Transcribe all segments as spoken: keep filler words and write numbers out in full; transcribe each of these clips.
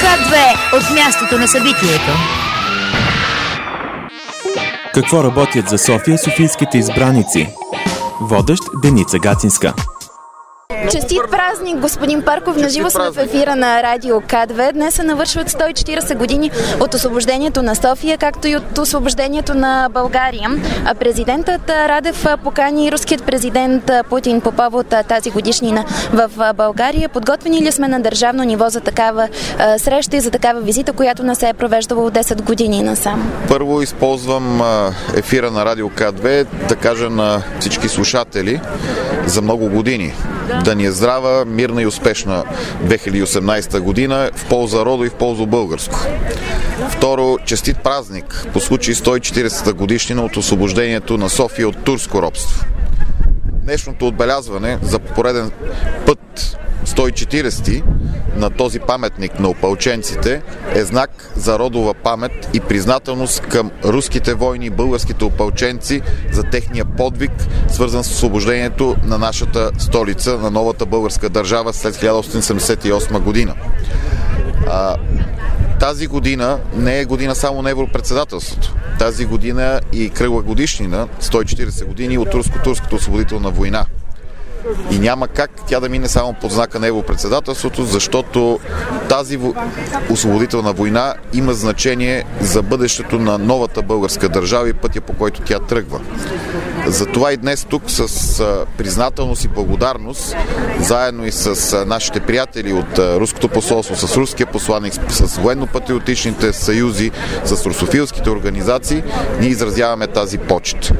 К две от мястото на събитието. Какво работят за София софийските избраници? Водещ Деница Гацинска. Честит празник, господин Парков. Наживо сме в ефира на Радио К две. Днес се навършват сто и четирийсет години от освобождението на София, както и от освобождението на България. А президентът Радев покани руският президент Путин по повод тази годишнина в България. Подготвени ли сме на държавно ниво за такава среща и за такава визита, която не се е провеждала от десет години насам? Първо използвам ефира на Радио К две да кажа на всички слушатели за много години да ни е здрава, мирна и успешна две хиляди и осемнадесета година в полза родо и в полза българско. Второ, честит празник по случай сто и четиридесета годишнина от освобождението на София от турско робство. Днешното отбелязване за пореден път сто и четиридесети на този паметник на опълченците е знак за родова памет и признателност към руските войни и българските опълченци за техния подвиг, свързан с освобождението на нашата столица, на новата българска държава след хиляда осемстотин седемдесет и осма година. А, тази година не е година само на европредседателството. Тази година и кръгла годишнина, сто и четиридесет години от руско-турската освободителна война. И няма как тя да мине само под знака на европредседателството, защото тази освободителна война има значение за бъдещето на новата българска държава и пътя, по който тя тръгва. Затова и днес тук с признателност и благодарност, заедно и с нашите приятели от Руското посолство, с руския посланник, с военно-патриотичните съюзи, с русофилските организации, ние изразяваме тази почет.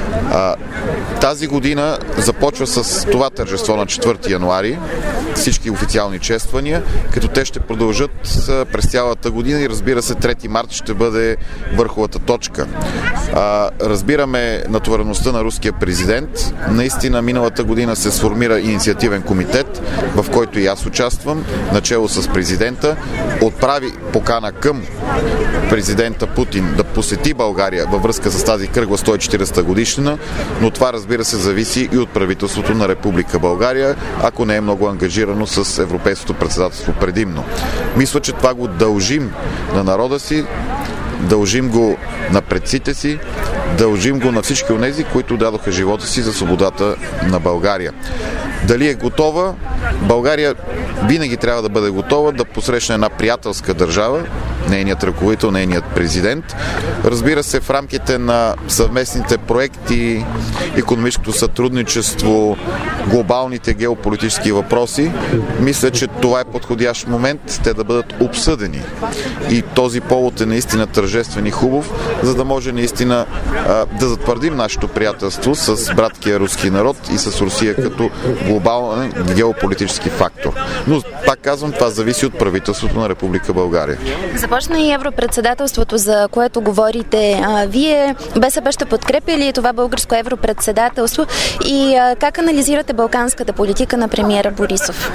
Тази година започва с това тържество на четвърти януари, всички официални чествания, като те ще продължат през цялата година и разбира се трети март ще бъде върховата точка. Разбираме натовареността на руския президент. Наистина миналата година се сформира инициативен комитет, в който и аз участвам, начело с президента, отправи покана към президента Путин да посети България във връзка с тази кръгла сто и четиридесета годишнина, но това разбира се зависи и от правителството на Република България, ако не е много ангажирано с европейското председателство предимно. Мисля, че това го дължим на народа си, дължим го на предците си, дължим го на всички онези, които дадоха живота си за свободата на България. Дали е готова? България винаги трябва да бъде готова да посрещне една приятелска държава, нейният ръководител, нейният президент. Разбира се, в рамките на съвместните проекти, икономическото сътрудничество, глобалните геополитически въпроси, мисля, че това е подходящ момент те да бъдат обсъдени. И този повод е наистина тържествен и хубав, за да може наистина а, да затвърдим нашето приятелство с браткия руски народ и с Русия като глобален геополитически фактор. Но, пак казвам, това зависи от правителството на Република България. Започна и европредседателството, за което говорите. А, вие, БСП, ще подкрепя ли това българско европредседателство и а, как анализирате балканската политика на премиера Борисов?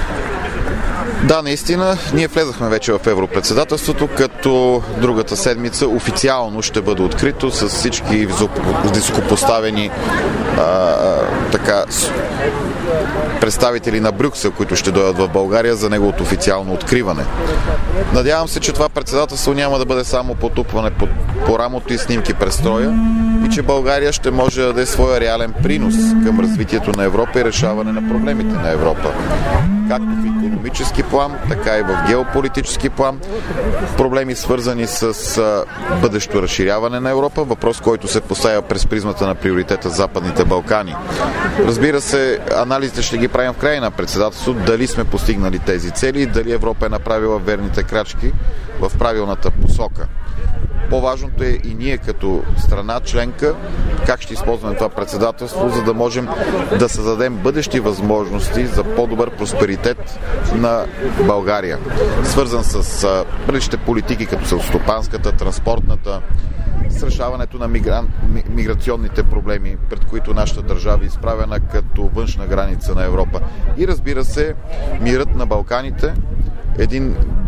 Да, наистина, ние влезахме вече в европредседателството, като другата седмица официално ще бъде открито с всички високопоставени а, така, представители на Брюксел, които ще дойдат в България за неговото официално откриване. Надявам се, че това председателство няма да бъде само потупване по, по рамото и снимки през строя и че България ще може да даде своя реален принос към развитието на Европа и решаване на проблемите на Европа. Както в икономически план, така и в геополитически план. Проблеми свързани с а, бъдещо разширяване на Европа, въпрос, който се поставя през призмата на приоритета Западните Балкани. Разбира се, анализите ще ги правим в края на председателството, дали сме постигнали тези цели и дали Европа е направила верните крачки в правилната посока. По-важното е и ние като страна членка как ще използваме това председателство, за да можем да създадем бъдещи възможности за по-добър просперитет на България. Свързан с различните политики, като селскостопанската, транспортната, с решаването на мигран... миграционните проблеми, пред които нашата държава е изправена като външна граница на Европа. И разбира се, мирът на Балканите, един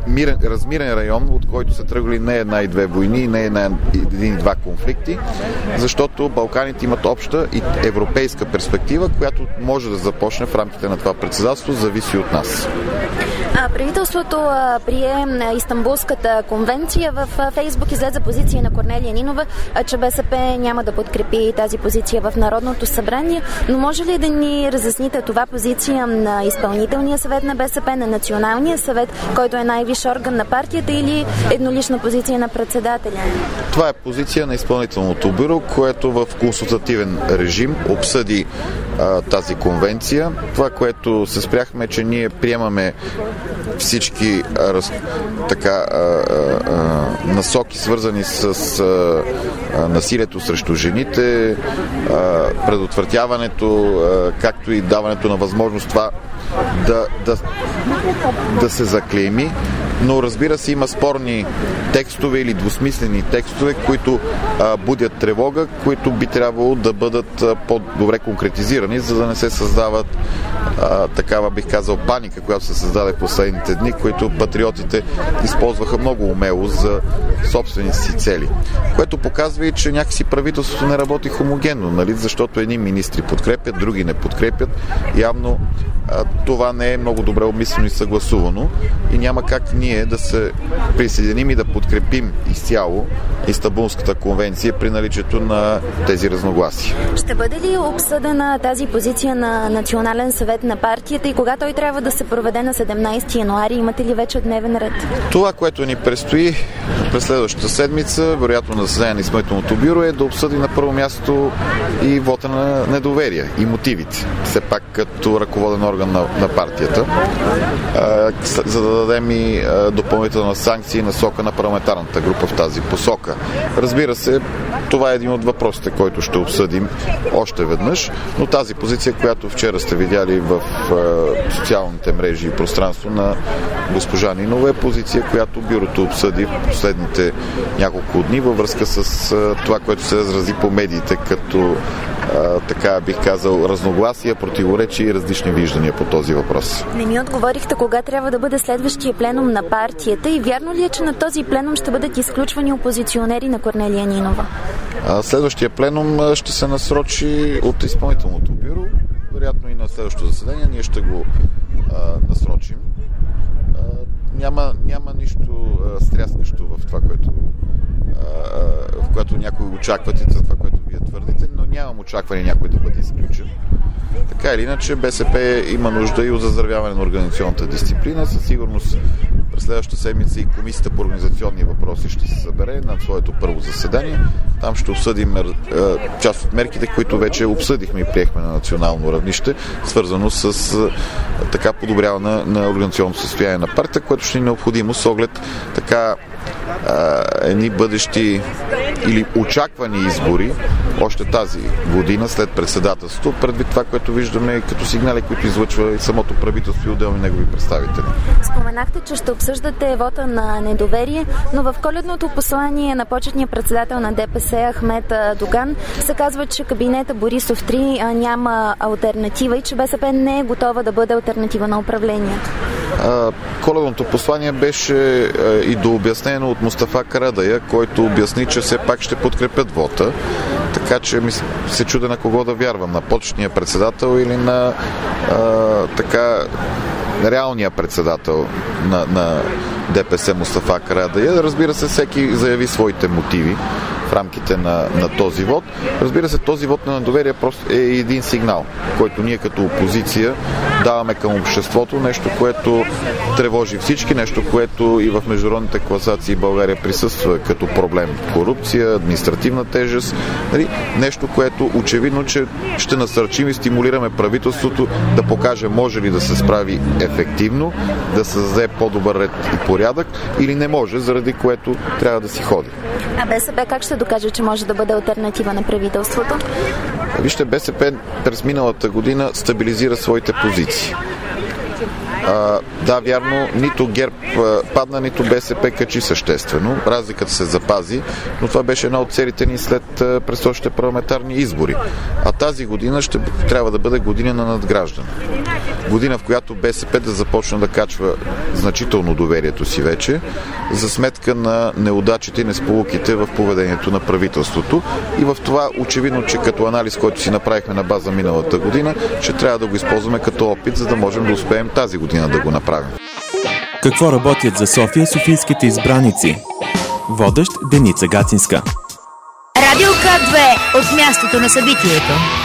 мирен, размирен район, от който са тръгли не една и две войни, не една, един и два конфликти, защото Балканите имат обща и европейска перспектива, която може да започне в рамките на това председателство, зависи от нас. Правителството прие Истанбулската конвенция. В Фейсбук излезе позиция на Корнелия Нинова, че БСП няма да подкрепи тази позиция в Народното събрание. Но може ли да ни разясните това позиция на изпълнителния съвет на БСП, на Националния съвет, който е най-висш орган на партията, или еднолична позиция на председателя? Това е позиция на изпълнителното бюро, което в консултативен режим обсъди а, тази конвенция. Това, което се спряхме, че ние приемаме всички раз, така, а, а, насоки, свързани с а, насилието срещу жените, а, предотвратяването, а, както и даването на възможност това да, да, да се заклейми. Но разбира се, има спорни текстове или двусмислени текстове, които а, будят тревога, които би трябвало да бъдат а, по-добре конкретизирани, за да не се създават а, такава, бих казал, паника, която се създаде в последните дни, които патриотите използваха много умело за собствените си цели. Което показва и, че някакси правителството не работи хомогенно, нали? Защото едни министри подкрепят, други не подкрепят. Явно а, това не е много добре обмислено и съгласувано и няма как ние да се присъединим и да подкрепим изцяло Истанбулската конвенция при наличието на тези разногласия. Ще бъде ли обсъдена тази позиция на Национален съвет на партията и кога той трябва да се проведе на седемнайсети януари? Имате ли вече дневен ред? Това, което ни предстои през следващата седмица, вероятно на заседание на изпълнителното бюро, е да обсъди на първо място и вота на недоверие и мотивите. Все пак като ръководен орган на, на партията, а, за да дадем и а, допълнителна санкция и насока на парламентарната група в тази посока. Разбира се, това е един от въпросите, който ще обсъдим още веднъж, но тази позиция, която вчера сте видяли в а, социалните мрежи и пространство на госпожа Нинова, е позиция, която бюрото обсъди в последните няколко дни във връзка с а, това, което се разрази по медиите като а, така бих казал разногласия, противоречия и различни виждания по този въпрос. Не ми отговорихте кога трябва да бъде следващия пленум на партията и вярно ли е, че на този пленум ще бъдат изключвани опозиционери на Корнелия Нинова? А, следващия пленум ще се насрочи от изпълнителното бюро, вероятно и на следващото заседание ние ще го а, насрочим. А, няма, няма нищо а, стряснещо в това, което а, в което някой очаквате, за това, което вие твърдите, но нямам очакване някой да бъде изключен. Така или иначе, БСП има нужда и от заздравяване на организационната дисциплина. Със сигурност през следващата седмица и Комисията по организационни въпроси ще се събере на своето първо заседание. Там ще обсъдим е, част от мерките, които вече обсъдихме и приехме на национално равнище, свързано с е, така подобряване на организационното състояние на партията, което ще е необходимо с оглед така едни бъдещи или очаквани избори още тази година след председателството, предвид това, което виждаме като сигнали, които излъчва и самото правителство и отделни негови представители. Споменахте, че ще обсъждате вота на недоверие, но в коледното послание на почетния председател на ДПС Ахмед Доган се казва, че кабинета Борисов три няма алтернатива и че БСП не е готова да бъде алтернатива на управлението. Коледното послание беше и дообяснено от Мустафа Карадайъ, който обясни, че все пак ще подкрепят вота. Така че ми се чудя на кого да вярвам, на почетния председател или на а, така реалния председател на, на ДПС Мустафа Карадайъ. Разбира се, всеки заяви своите мотиви в рамките на, на този вод. Разбира се, този вод на недоверие просто е един сигнал, който ние като опозиция даваме към обществото, нещо, което тревожи всички, нещо, което и в международните класации България присъства като проблем. Корупция, административна тежест, нали? Нещо, което очевидно, че ще насърчим и стимулираме правителството да покаже може ли да се справи ефективно, да създаде по-добър ред и порядък или не може, заради което трябва да си ходи. А БСП как ще докаже, че може да бъде алтернатива на правителството? Вижте, БСП през миналата година стабилизира своите позиции. А, да, вярно, нито ГЕРБ а, падна, нито БСП качи съществено. Разликата се запази, но това беше една от целите ни след а, предстоящите парламентарни избори. А тази година ще трябва да бъде година на надграждане. Година, в която БСП да започне да качва значително доверието си вече, за сметка на неудачите и несполуките в поведението на правителството. И в това очевидно, че като анализ, който си направихме на база миналата година, ще трябва да го използваме като опит, за да можем да успеем тази година да го направим. Какво работят за София софийските избраници? Водещ Деница Гацинска. Радио К две от мястото на събитието.